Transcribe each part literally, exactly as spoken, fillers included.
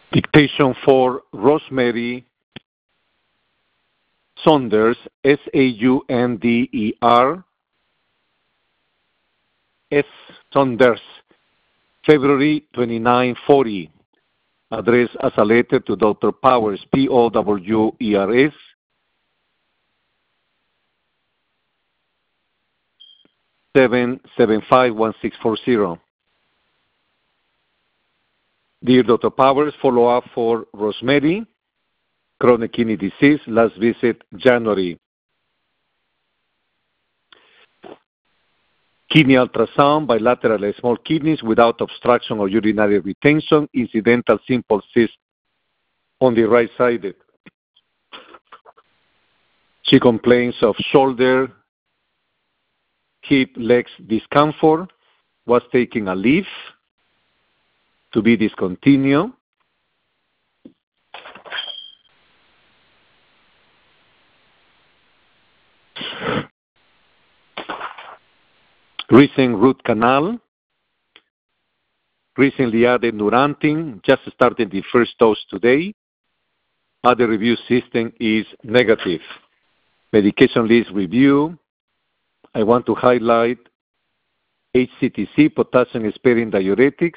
Dictation for Rosemary Saunders, S A U N D E R, S. Saunders, February twenty-ninth, forty. Address as a letter to Doctor Powers, P O W E R S, seven seven five one six four zero. Dear Doctor Powers, follow-up for Rosemary, chronic kidney disease, last visit January. Kidney ultrasound, bilateral small kidneys without obstruction or urinary retention, incidental simple cyst on the right side. She complains of shoulder, hip, legs discomfort, was taking a leave to be discontinued. Recent root canal, recently added Neurontin, just started the first dose today. Other review system is negative. Medication list review. I want to highlight H C T C, potassium-sparing diuretics.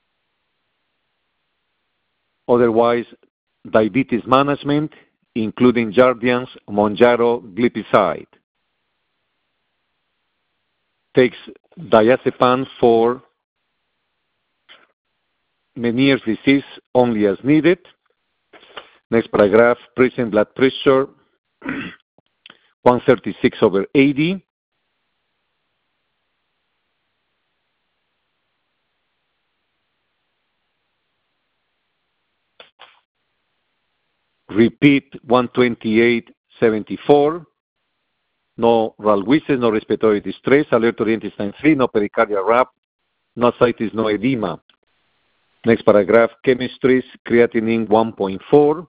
Otherwise, diabetes management, including Jardiance, Mounjaro, glipizide. Takes diazepam for Meniere's disease only as needed. Next paragraph, present blood pressure, one thirty-six over eighty. Repeat, one twenty-eight seventy-four. No ralwisis, no respiratory distress, alert-oriented sign three, no pericardial rap, no ascites, no edema. Next paragraph, chemistries, creatinine one point four.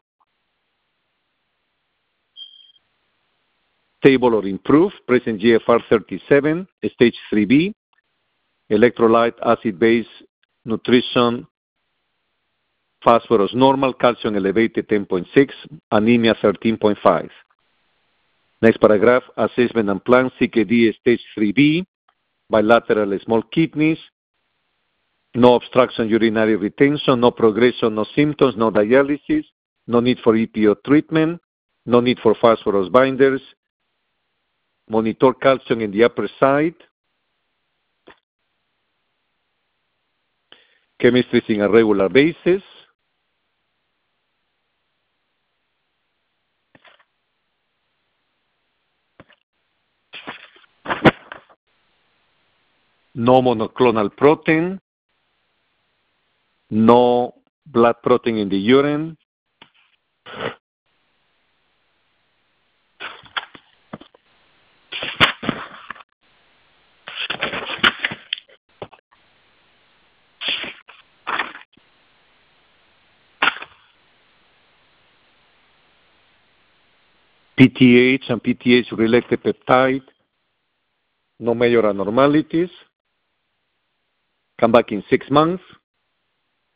Stable or improved, present G F R thirty-seven, stage three B. Electrolyte, acid-base, nutrition, phosphorus normal, calcium elevated ten point six, anemia thirteen point five. Next paragraph, assessment and plan, C K D stage three B, bilateral small kidneys, no obstruction urinary retention, no progression, no symptoms, no dialysis, no need for E P O treatment, no need for phosphorus binders, monitor calcium in the upper side, chemistry in a regular basis, no monoclonal protein, no blood protein in the urine, P T H and P T H-related peptide, no major abnormalities. Come back in six months.